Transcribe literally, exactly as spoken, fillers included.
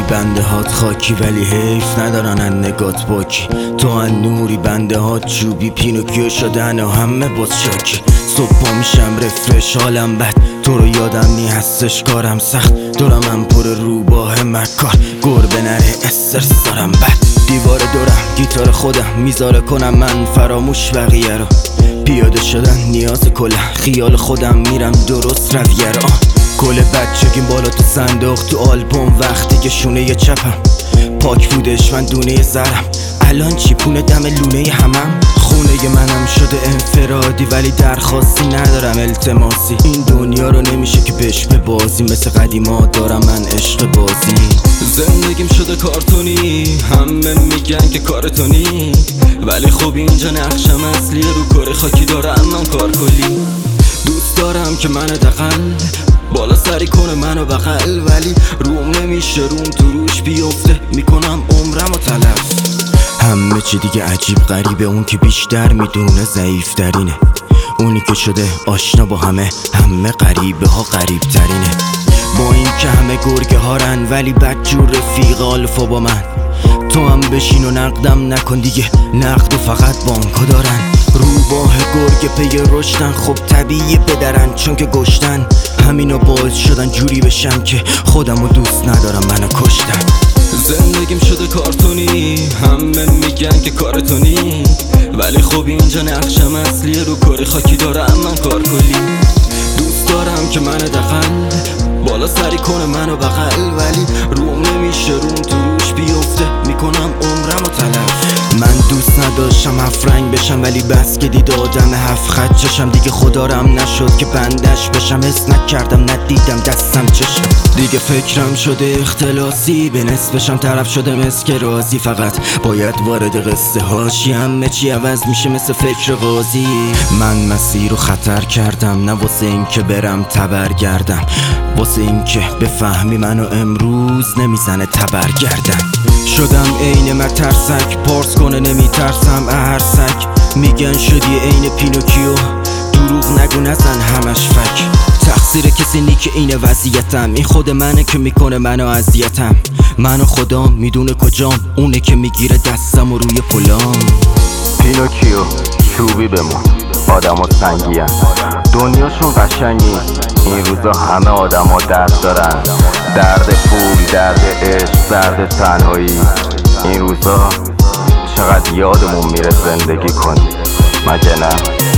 بنده هات خاکی ولی حیف ندارن ان نگات باکی. تو ان نوری بنده هات چوبی پینوکیو شدن و همه باز شاکی. صبح پا میشم رفرش حالم بد، تو رو یادم نی هستش کارم سخت. دورم من پر روباه مکار گربه نره استرس دارم بد. دیوار دورم گیتار خودم میذاره کنم من فراموش بقیه رو. پیاده شدن نیاز کله خیال خودم میرم درست رویه رو. کل بچگیم بالا تو صندوق تو آلبوم وقتی که شونه چپم پاک بودش من دونه زرم. الان چی پونه دم لونه همم. خونه منم شده انفرادی ولی درخواستی ندارم التماسی. این دنیا رو نمیشه که بهش ببازی مثل قدیما دارم من عشق بازی. زندگیم شده کارتونی همه میگن که کارتونی ولی خب اینجا نقشم اصلی رو کار خاکی دارم من کار کلی. دوست دارم که من دقل بالا سری کنه منو بغل ولی روم نمیشه روم تو روش بیفته میکنم عمرم و تلف. همه چی دیگه عجیب غریبه اون که بیشتر میدونه ضعیف ترینه. اونی که شده آشنا با همه همه غریبه ها غریب ترینه. با این که همه گرگه هارن ولی بدجور رفیق آلفا با من. تو هم بشین و نقدم نکن دیگه نقد و فقط بانکا دارن. روباه گرگ پی رشدن خب طبیعی بدرن چون که گشتن. همینا باعث شدن جوری بشم که خودمو دوست ندارم منو کشتن. زندگیم شده کارتونی همه میگن که کارتونی ولی خب اینجا نقشم اصلی رو کار خاکی دارم من کار کلی. دوست دارم که من دقل بالا سری کنه منو بغل ولی روم نمیشه روم تو روش بیفته میکنم عمرم و تلف. من دوست نداشتم هفت رنگ بشم ولی بس که دید آدم هفت خط چشم دیگه خدارم نشد که بندش بشم. حس نکردم ندیدم دستم چشم دیگه فکرم شده اختلاسی به نصفشم طرف شده مثل که رازی. فقط باید وارد قصه هاشی همه چی عوض میشه مثل فکر قاضی. من مسیر رو خطر کردم نه واسه این که برم تبرگردم واسه این که بفهمی منو امروز نمیزنه تبرگردم. شدم عین مترسک پارس کنه نمیترسم اهرسک. میگن شدی عین پینوکیو دروغ نگو نزن همش فک. تقصیر کسی نی که اینه وضعیتم این خود منه که میکنه منو اذیتم. منو خدا میدونه کجام اونه که میگیره دستم و روی پلام. پینوکیو چوبی بمون آدم ها سنگی هن. دنیاشون قشنگی این روزا همه آدم ها درد دارن. درد پول درد عشق درد تنهایی. این روزا چقدر یادمون میره زندگی کنی مگه نه؟